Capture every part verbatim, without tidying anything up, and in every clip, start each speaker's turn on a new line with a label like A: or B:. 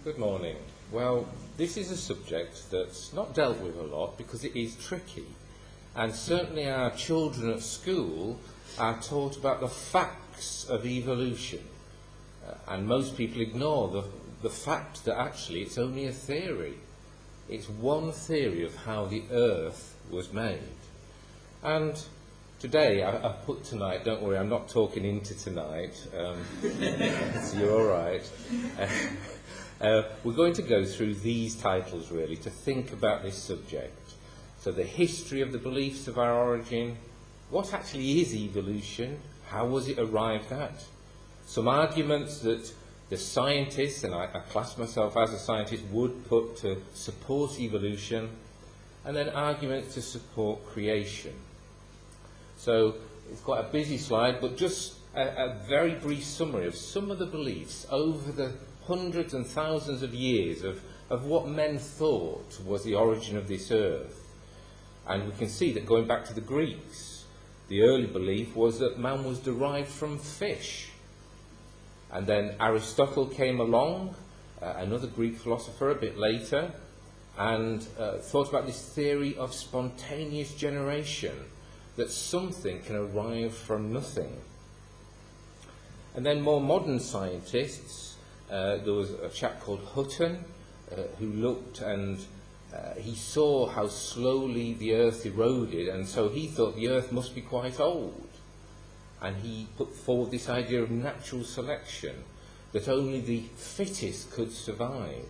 A: Good morning. Well, this is a subject that's not dealt with a lot because it is tricky. And certainly our children at school are taught about the facts of evolution. Uh, and most people ignore the, the fact that actually it's only a theory. It's one theory of how the earth was made. And today, I, I put tonight, don't worry, I'm not talking into tonight, um, so you're all right. Uh, uh, we're going to go through these titles, really, to think about this subject. So the history of the beliefs of our origin, what actually is evolution, how was it arrived at? Some arguments that the scientists, and I, I class myself as a scientist, would put to support evolution, and then arguments to support creation. So it's quite a busy slide, but just a, a very brief summary of some of the beliefs over the hundreds and thousands of years of, of what men thought was the origin of this earth. And we can see that going back to the Greeks, the early belief was that man was derived from fish. And then Aristotle came along, uh, another Greek philosopher a bit later, and uh, thought about this theory of spontaneous generation, that something can arrive from nothing. And then more modern scientists, uh, there was a chap called Hutton, uh, who looked and uh, he saw how slowly the earth eroded, and so he thought the earth must be quite old. And he put forward this idea of natural selection, that only the fittest could survive.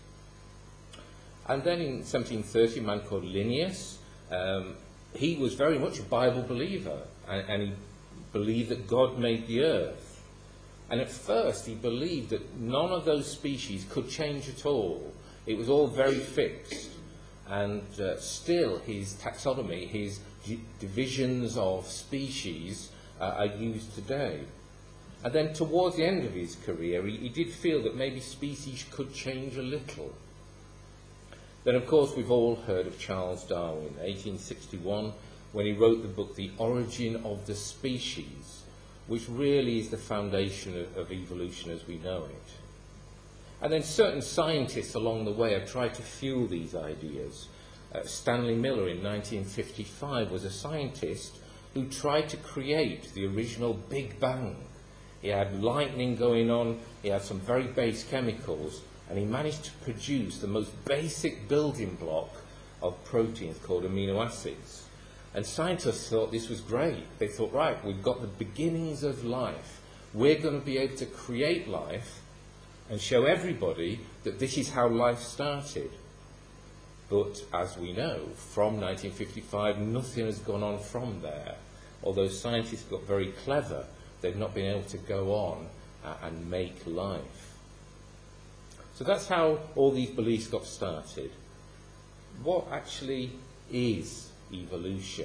A: And then in seventeen thirty, a man called Linnaeus, um, he was very much a Bible believer, and, and he believed that God made the earth. And at first he believed that none of those species could change at all. It was all very fixed. And uh, still his taxonomy, his d- divisions of species uh, are used today. And then towards the end of his career, he, he did feel that maybe species could change a little. Then, of course, we've all heard of Charles Darwin, eighteen sixty-one, when he wrote the book The Origin of the Species, which really is the foundation of, of evolution as we know it. And then certain scientists along the way have tried to fuel these ideas. Uh, Stanley Miller in nineteen fifty-five was a scientist who tried to create the original Big Bang. He had lightning going on, he had some very base chemicals, and he managed to produce the most basic building block of proteins called amino acids. And scientists thought this was great. They thought, right, we've got the beginnings of life. We're going to be able to create life and show everybody that this is how life started. But as we know, from nineteen fifty-five, nothing has gone on from there. Although scientists got very clever, they've not been able to go on uh, and make life. So that's how all these beliefs got started. What actually is evolution?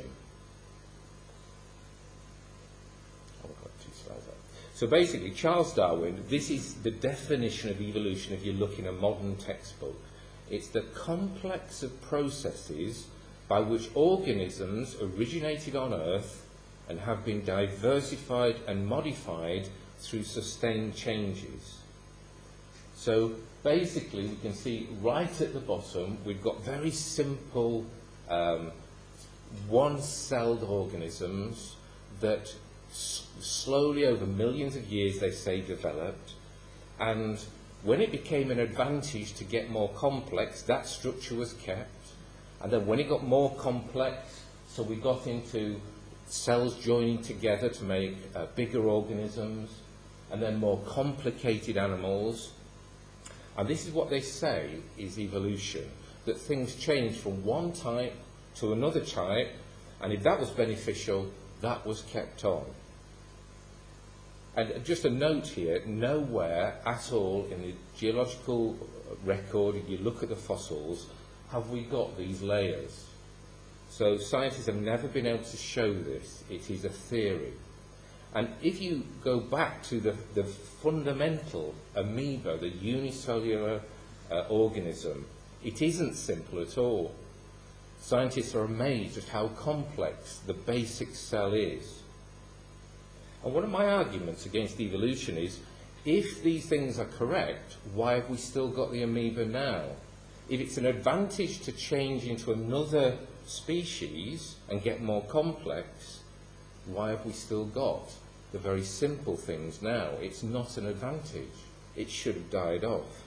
A: Oh, I've got two slides up. So basically, Charles Darwin, this is the definition of evolution if you look in a modern textbook. It's the complex of processes by which organisms originated on Earth and have been diversified and modified through sustained changes. So basically, we can see right at the bottom, we've got very simple um, one-celled organisms that s- slowly over millions of years, they say, developed. And when it became an advantage to get more complex, that structure was kept. And then when it got more complex, so we got into cells joining together to make uh, bigger organisms, and then more complicated animals. And this is what they say is evolution, that things change from one type to another type, and if that was beneficial, that was kept on. And just a note here, nowhere at all in the geological record, if you look at the fossils, have we got these layers. So scientists have never been able to show this. It is a theory. And if you go back to the, the fundamental amoeba, the unicellular uh, organism, it isn't simple at all. Scientists are amazed at how complex the basic cell is. And one of my arguments against evolution is if these things are correct, why have we still got the amoeba now? If it's an advantage to change into another species and get more complex, why have we still got the very simple things now? It's not an advantage. It should have died off.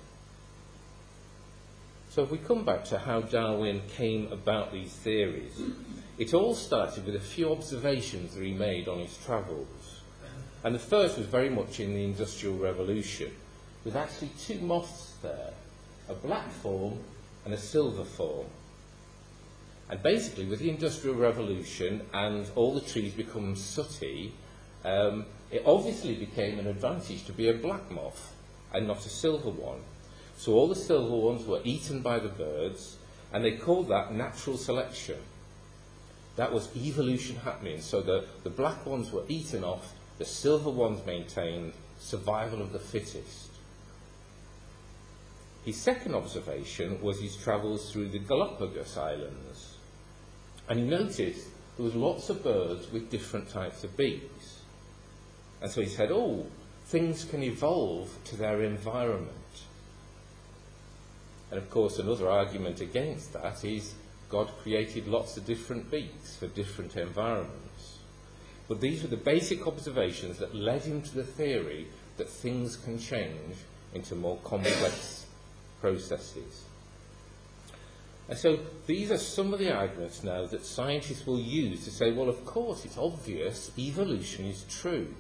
A: So if we come back to how Darwin came about these theories, it all started with a few observations that he made on his travels. And the first was very much in the Industrial Revolution, with actually two moths there, a black form and a silver form. And basically, with the Industrial Revolution and all the trees become sooty, um, it obviously became an advantage to be a black moth and not a silver one. So all the silver ones were eaten by the birds, and they called that natural selection. That was evolution happening. So the, the black ones were eaten off, the silver ones maintained survival of the fittest. His second observation was his travels through the Galapagos Islands. And he noticed there was lots of birds with different types of beaks. And so he said, oh, things can evolve to their environment. And of course, another argument against that is God created lots of different beaks for different environments. But these were the basic observations that led him to the theory that things can change into more complex processes. And so these are some of the arguments now that scientists will use to say, well, of course, it's obvious evolution is true.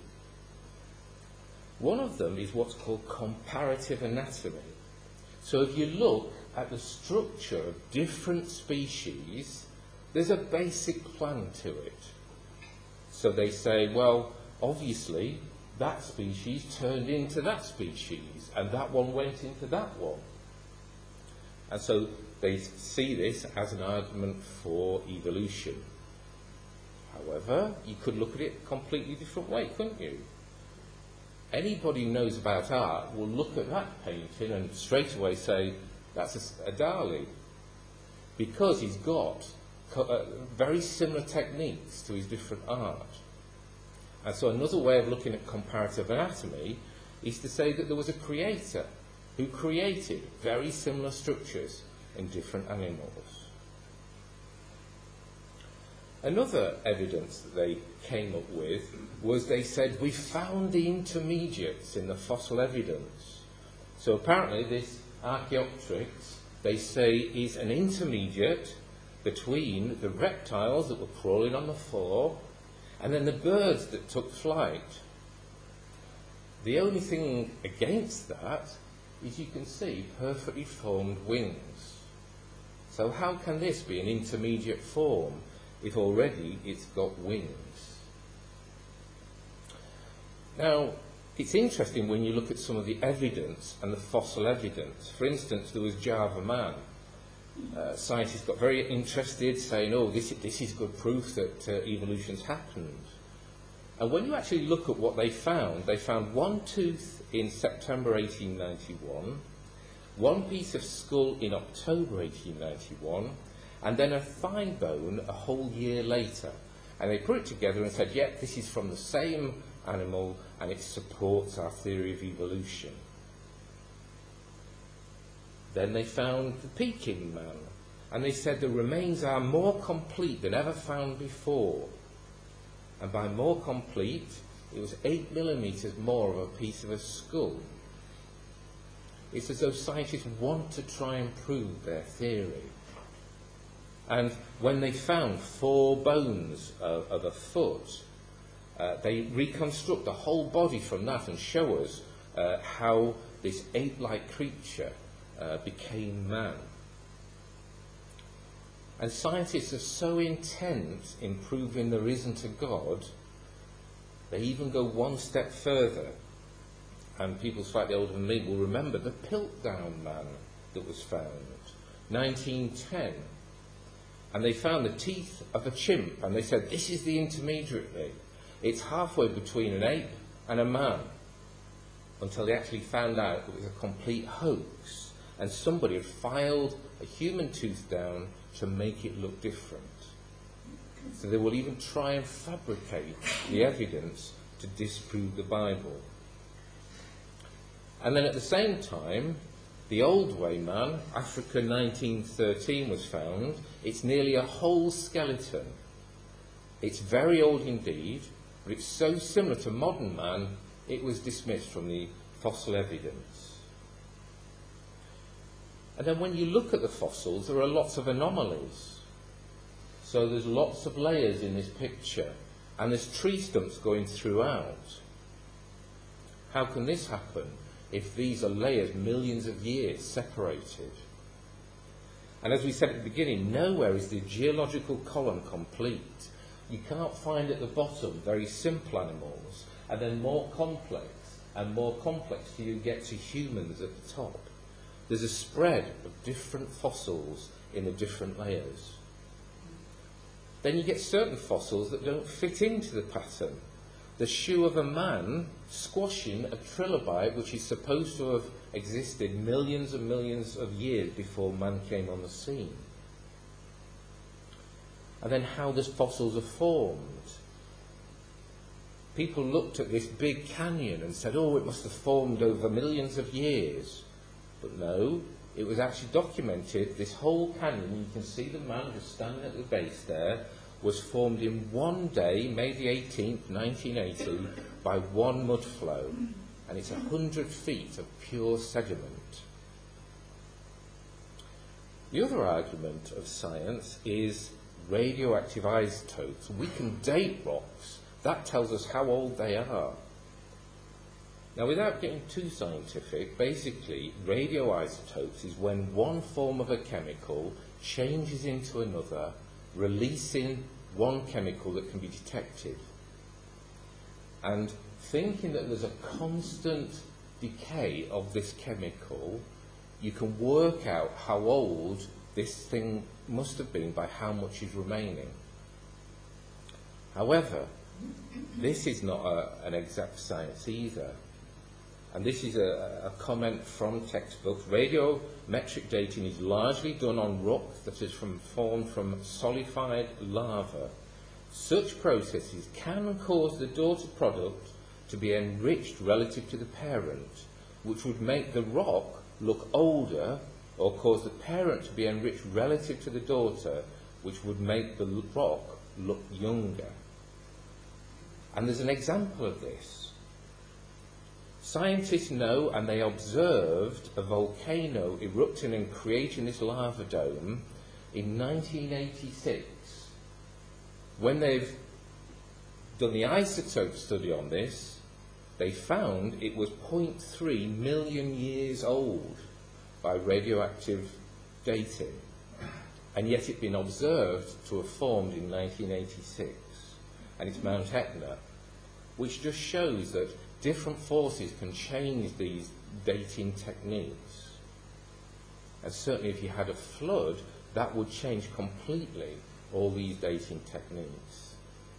A: One of them is what's called comparative anatomy. So if you look at the structure of different species, there's a basic plan to it. So they say, well, obviously, that species turned into that species, and that one went into that one. And so they see this as an argument for evolution. However, you could look at it a completely different way, couldn't you? Anybody who knows about art will look at that painting and straight away say, that's a, a Dali. Because he's got co- uh, very similar techniques to his different art. And so another way of looking at comparative anatomy is to say that there was a creator who created very similar structures in different animals. Another evidence that they came up with was they said, we found the intermediates in the fossil evidence. So apparently this Archaeopteryx, they say, is an intermediate between the reptiles that were crawling on the floor and then the birds that took flight. The only thing against that is you can see perfectly formed wings. So how can this be an intermediate form if already it's got wings? Now, it's interesting when you look at some of the evidence and the fossil evidence. For instance, there was Java Man. Uh, scientists got very interested, saying, oh, this, this is good proof that uh, evolution's happened. And when you actually look at what they found, they found one tooth in September eighteen ninety-one, one piece of skull in October eighteen ninety-one, and then a thigh bone a whole year later. And they put it together and said, yep, this is from the same animal and it supports our theory of evolution. Then they found the Peking man, and they said the remains are more complete than ever found before. And by more complete, it was eight millimetres more of a piece of a skull. It's as though scientists want to try and prove their theory. And when they found four bones of, of a foot, uh, they reconstruct the whole body from that and show us uh, how this ape-like creature uh, became man. And scientists are so intent in proving there isn't a God, they even go one step further. And people slightly older than me will remember the Piltdown man that was found, nineteen ten. And they found the teeth of a chimp, and they said, this is the intermediary. It's halfway between an ape and a man. Until they actually found out it was a complete hoax, and somebody had filed a human tooth down to make it look different. So they will even try and fabricate the evidence to disprove the Bible. And then at the same time, the Oldway man, Africa nineteen thirteen, was found. It's nearly a whole skeleton. It's very old indeed, but it's so similar to modern man, it was dismissed from the fossil evidence. And then when you look at the fossils, there are lots of anomalies. So there's lots of layers in this picture, and there's tree stumps going throughout. How can this happen if these are layers millions of years separated? And as we said at the beginning, nowhere is the geological column complete. You can't find at the bottom very simple animals, and then more complex, and more complex till you get to humans at the top. There's a spread of different fossils in the different layers. Then you get certain fossils that don't fit into the pattern. The shoe of a man squashing a trilobite, which is supposed to have existed millions and millions of years before man came on the scene. And then how those fossils are formed. People looked at this big canyon and said, oh, it must have formed over millions of years. But no, it was actually documented. This whole canyon, you can see the man just standing at the base there, was formed in one day, May the eighteenth, nineteen eighty, by one mud flow. And it's a hundred feet of pure sediment. The other argument of science is radioactive isotopes. We can date rocks. That tells us how old they are. Now, without getting too scientific, basically, radioisotopes is when one form of a chemical changes into another, releasing one chemical that can be detected. And thinking that there's a constant decay of this chemical, you can work out how old this thing must have been by how much is remaining. However, this is not a, an exact science either. And this is a, a comment from textbooks. Radiometric dating is largely done on rock that is from, formed from solidified lava. Such processes can cause the daughter product to be enriched relative to the parent, which would make the rock look older, or cause the parent to be enriched relative to the daughter, which would make the rock look younger. And there's an example of this. Scientists know, and they observed a volcano erupting and creating this lava dome in nineteen eighty-six. When they've done the isotope study on this, they found it was zero point three million years old by radioactive dating, and yet it'd been observed to have formed in nineteen eighty-six, and it's Mount Etna, which just shows that different forces can change these dating techniques. And certainly if you had a flood, that would change completely all these dating techniques.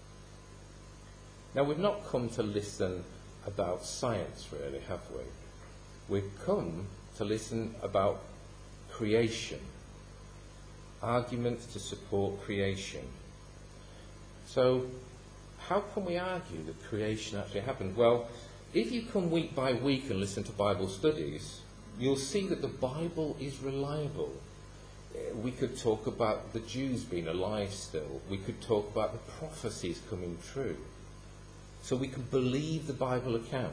A: Now, we've not come to listen about science, really, have we? We've come to listen about creation, arguments to support creation. So, how can we argue that creation actually happened? Well, if you come week by week and listen to Bible studies, you'll see that the Bible is reliable. We could talk about the Jews being alive still. We could talk about the prophecies coming true. So we can believe the Bible account.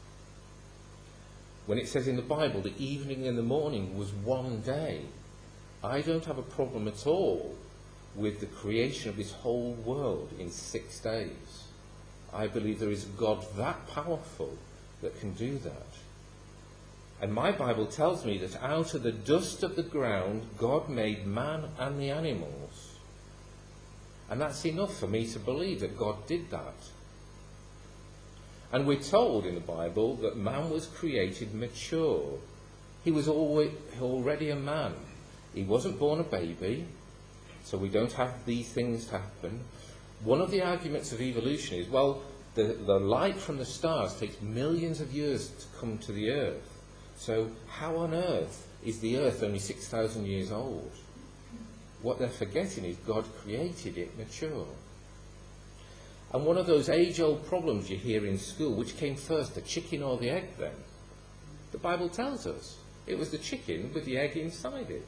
A: When it says in the Bible, the evening and the morning was one day, I don't have a problem at all with the creation of this whole world in six days. I believe there is a God that powerful that can do that. And my Bible tells me that out of the dust of the ground, God made man and the animals. And that's enough for me to believe that God did that. And we're told in the Bible that man was created mature. He was already a man. He wasn't born a baby, so we don't have these things happen. One of the arguments of evolution is, well, the, the light from the stars takes millions of years to come to the earth. So how on earth is the earth only six thousand years old? What they're forgetting is God created it mature. And one of those age-old problems you hear in school, which came first, the chicken or the egg then? The Bible tells us. It was the chicken with the egg inside it.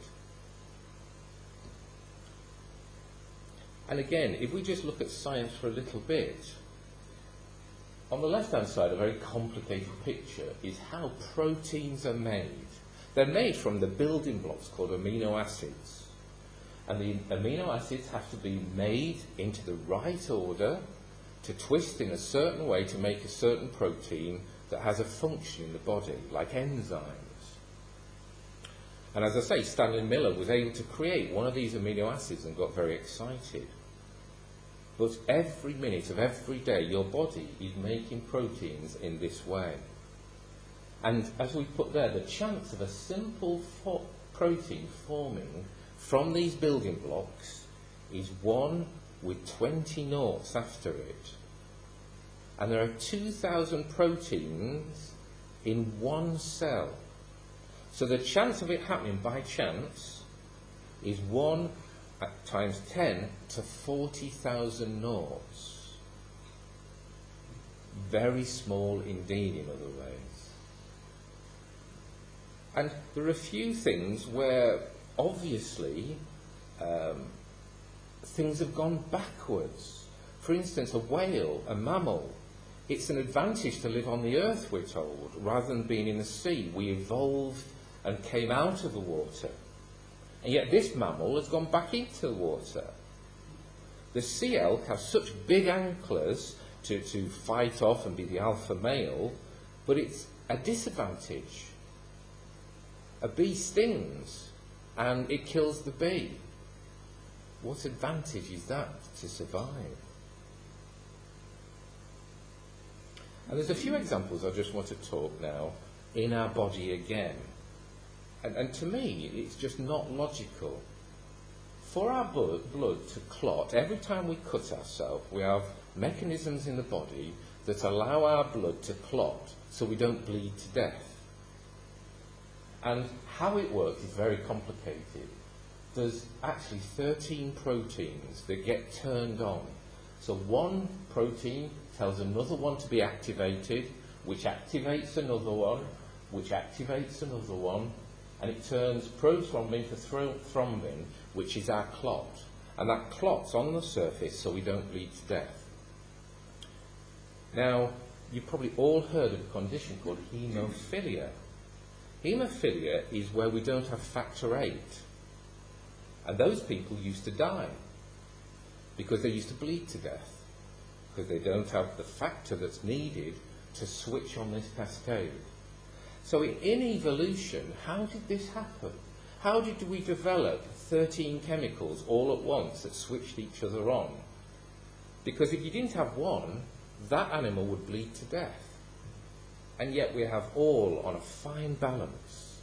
A: And again, if we just look at science for a little bit, on the left-hand side, a very complicated picture is how proteins are made. They're made from the building blocks called amino acids. And the amino acids have to be made into the right order to twist in a certain way to make a certain protein that has a function in the body, like enzymes. And as I say, Stanley Miller was able to create one of these amino acids and got very excited. But every minute of every day, your body is making proteins in this way. And as we put there, the chance of a simple fo- protein forming from these building blocks is one with twenty noughts after it. And there are two thousand proteins in one cell. So the chance of it happening by chance is one at times ten to forty thousand noughts. Very small indeed, in other ways. And there are a few things where, obviously, um, things have gone backwards. For instance, a whale, a mammal, it's an advantage to live on the earth, we're told, rather than being in the sea. We evolved and came out of the water. And yet this mammal has gone back into the water. The sea elk has such big antlers to, to fight off and be the alpha male, but it's a disadvantage. A bee stings and it kills the bee. What advantage is that to survive? And there's a few examples I just want to talk now in our body again. And, and to me, it's just not logical. For our blood, blood to clot, every time we cut ourselves, we have mechanisms in the body that allow our blood to clot so we don't bleed to death. And how it works is very complicated. There's actually thirteen proteins that get turned on. So one protein tells another one to be activated, which activates another one, which activates another one, and it turns prothrombin to thro- thrombin, which is our clot. And that clot's on the surface so we don't bleed to death. Now, you've probably all heard of a condition called haemophilia. Haemophilia is where we don't have factor eight. And those people used to die because they used to bleed to death, because they don't have the factor that's needed to switch on this cascade. So in evolution, how did this happen? How did we develop thirteen chemicals all at once that switched each other on? Because if you didn't have one, that animal would bleed to death. And yet we have all on a fine balance.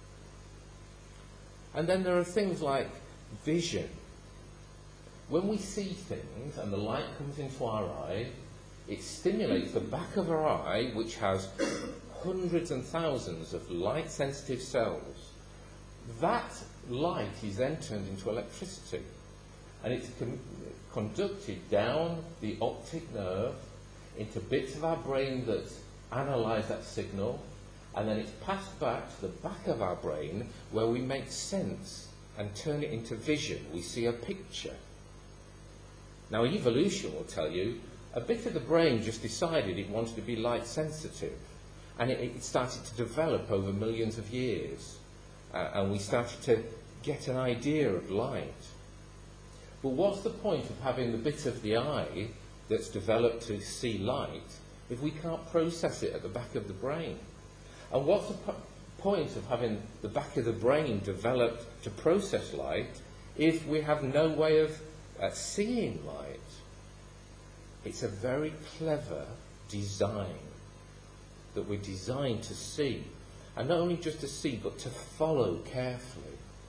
A: And then there are things like vision. When we see things and the light comes into our eye, it stimulates the back of our eye, which has hundreds and thousands of light-sensitive cells. That light is then turned into electricity, and it's con- conducted down the optic nerve into bits of our brain that analyse that signal, and then it's passed back to the back of our brain where we make sense and turn it into vision. We see a picture. Now, evolution will tell you a bit of the brain just decided it wanted to be light sensitive, and it, it started to develop over millions of years, uh, and we started to get an idea of light. But what's the point of having the bit of the eye that's developed to see light if we can't process it at the back of the brain? And what's the po- point of having the back of the brain developed to process light if we have no way of uh, seeing light? It's a very clever design that we're designed to see, and not only just to see but to follow carefully.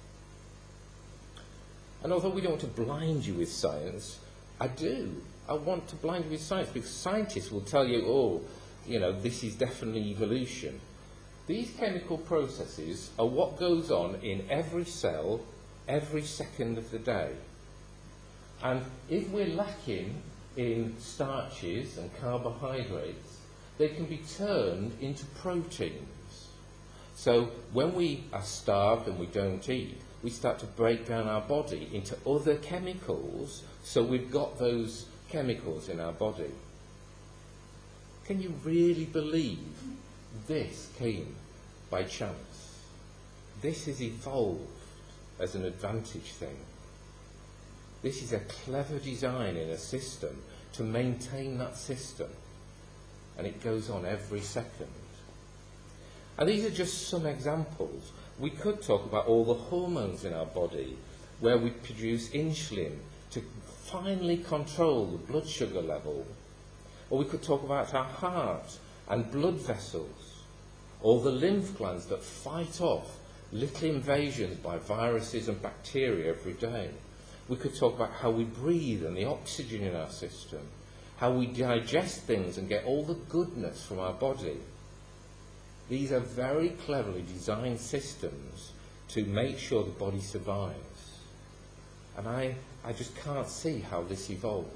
A: And although we don't want to blind you with science, I do. I want to blind you with science, because scientists will tell you, oh, you know, this is definitely evolution. These chemical processes are what goes on in every cell every second of the day. And if we're lacking in starches and carbohydrates, they can be turned into proteins. So when we are starved and we don't eat, we start to break down our body into other chemicals, so we've got those chemicals in our body. Can you really believe this came by chance? This has evolved as an advantage thing. This is a clever design in a system to maintain that system. And it goes on every second. And these are just some examples. We could talk about all the hormones in our body, where we produce insulin to finally control the blood sugar level. Or we could talk about our heart and blood vessels, or the lymph glands that fight off little invasions by viruses and bacteria every day. We could talk about how we breathe and the oxygen in our system, how we digest things and get all the goodness from our body. These are very cleverly designed systems to make sure the body survives. And I, I just can't see how this evolved.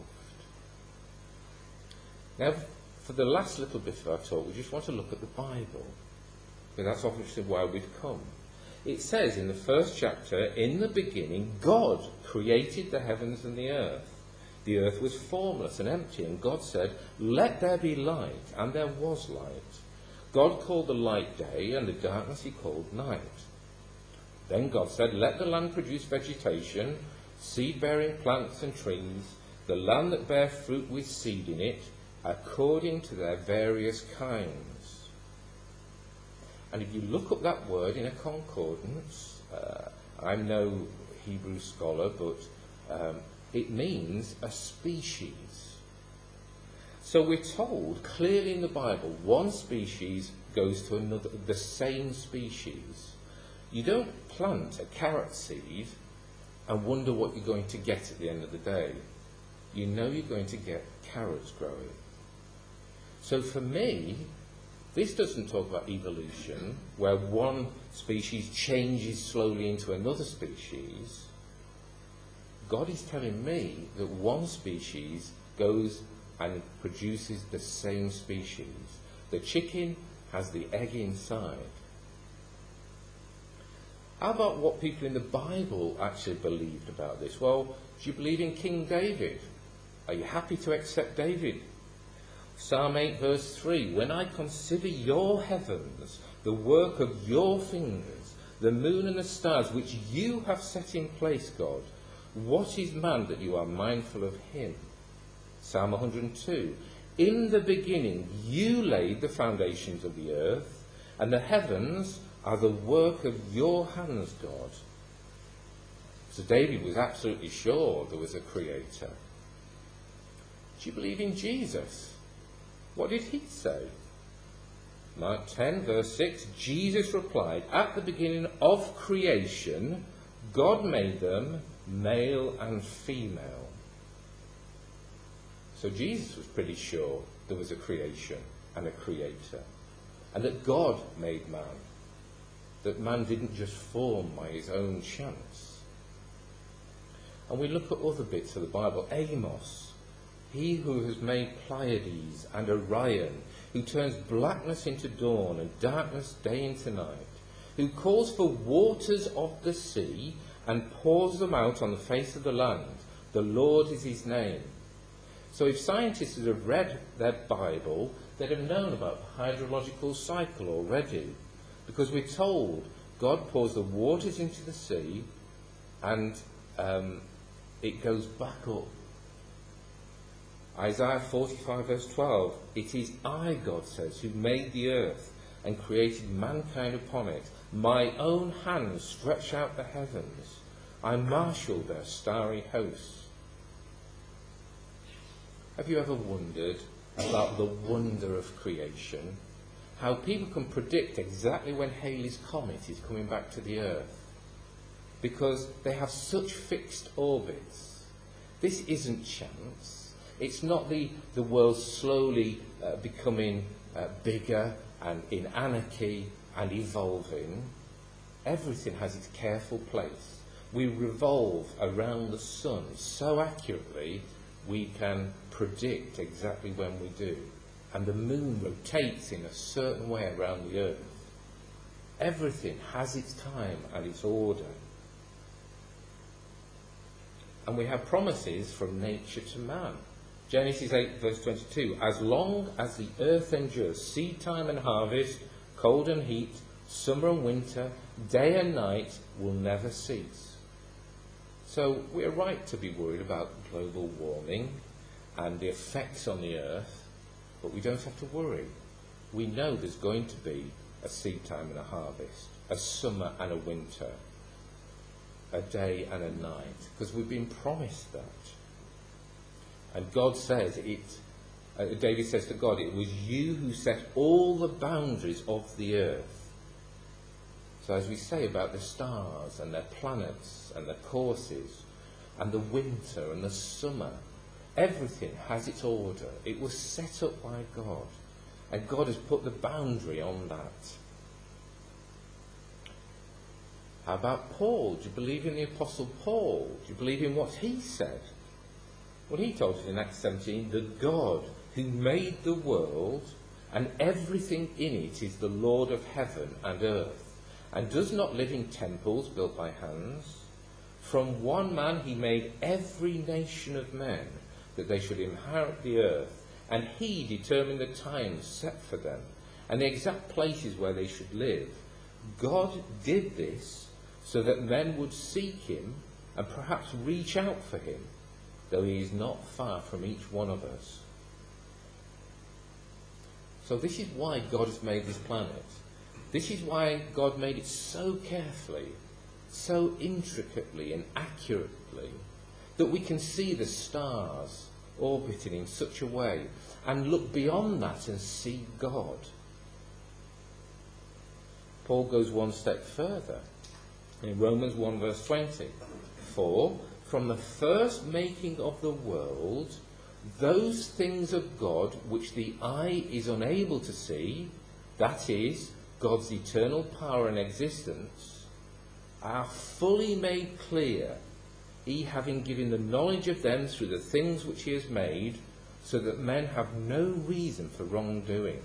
A: Now, for the last little bit of our talk, we just want to look at the Bible, because that's obviously why we've come. It says in the first chapter, in the beginning, God created the heavens and the earth. The earth was formless and empty, and God said, let there be light, and there was light. God called the light day, and the darkness he called night. Then God said, let the land produce vegetation, seed-bearing plants and trees, the land that bear fruit with seed in it, according to their various kinds. And if you look up that word in a concordance, uh, I'm no Hebrew scholar, but um, it means a species. So we're told clearly in the Bible, one species goes to another, the same species. You don't plant a carrot seed and wonder what you're going to get at the end of the day. You know you're going to get carrots growing. So for me, this doesn't talk about evolution, where one species changes slowly into another species. God is telling me that one species goes and produces the same species. The chicken has the egg inside. How about what people in the Bible actually believed about this? Well, do you believe in King David? Are you happy to accept David? Psalm eight verse three, when I consider your heavens, the work of your fingers, the moon and the stars which you have set in place, God, what is man that you are mindful of him? Psalm one hundred two, in the beginning you laid the foundations of the earth, and the heavens are the work of your hands, God. So David was absolutely sure there was a creator. Do you believe in Jesus? What did he say? Mark ten, verse six, Jesus replied, at the beginning of creation, God made them male and female. So Jesus was pretty sure there was a creation and a creator, and that God made man, that man didn't just form by his own chance. And we look at other bits of the Bible. Amos, he who has made Pleiades and Orion, who turns blackness into dawn and darkness day into night, who calls for waters of the sea and pours them out on the face of the land. The Lord is his name. So if scientists have read their Bible, they'd have known about the hydrological cycle already, because we're told God pours the waters into the sea and um, it goes back up. Isaiah forty-five verse twelve, it is I, God says, who made the earth and created mankind upon it. My own hands stretch out the heavens. I marshal their starry hosts. Have you ever wondered about the wonder of creation? How people can predict exactly when Halley's Comet is coming back to the earth, because they have such fixed orbits. This isn't chance. It's not the, the world slowly uh, becoming uh, bigger and in anarchy and evolving. Everything has its careful place. We revolve around the sun so accurately we can predict exactly when we do. And the moon rotates in a certain way around the earth. Everything has its time and its order. And we have promises from nature to man. Genesis eight verse twenty-two, as long as the earth endures, seed time and harvest, cold and heat, summer and winter, day and night will never cease. So we're right to be worried about global warming and the effects on the earth, but we don't have to worry. We know there's going to be a seed time and a harvest, a summer and a winter, a day and a night, because we've been promised that. And God says it, uh, David says to God, it was you who set all the boundaries of the earth. So as we say about the stars and their planets and their courses and the winter and the summer, everything has its order. It was set up by God. And God has put the boundary on that. How about Paul? Do you believe in the Apostle Paul? Do you believe in what he said? Well, he told us in Acts seventeen, the God who made the world and everything in it is the Lord of heaven and earth, and does not live in temples built by hands. From one man he made every nation of men, that they should inherit the earth, and he determined the times set for them, and the exact places where they should live. God did this so that men would seek him and perhaps reach out for him, though he is not far from each one of us. So this is why God has made this planet. This is why God made it so carefully, so intricately and accurately, that we can see the stars orbiting in such a way and look beyond that and see God. Paul goes one step further in Romans one verse twenty. For from the first making of the world, those things of God which the eye is unable to see, that is, God's eternal power and existence, are fully made clear, he having given the knowledge of them through the things which he has made, so that men have no reason for wrongdoing.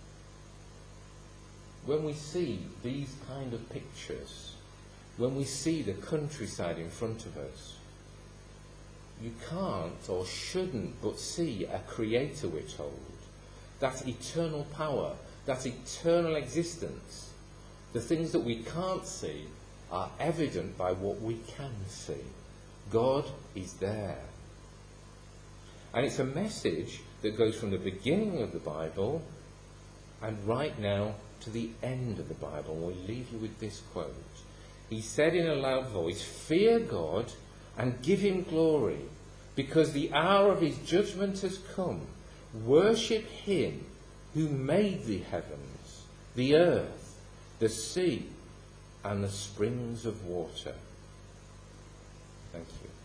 A: When we see these kind of pictures, when we see the countryside in front of us, you can't or shouldn't but see a creator, we're told. That eternal power, that eternal existence. The things that we can't see are evident by what we can see. God is there. And it's a message that goes from the beginning of the Bible and right now to the end of the Bible. And we'll leave you with this quote. He said in a loud voice, fear God and give him glory, because the hour of his judgment has come. Worship him who made the heavens, the earth, the sea, and the springs of water. Thank you.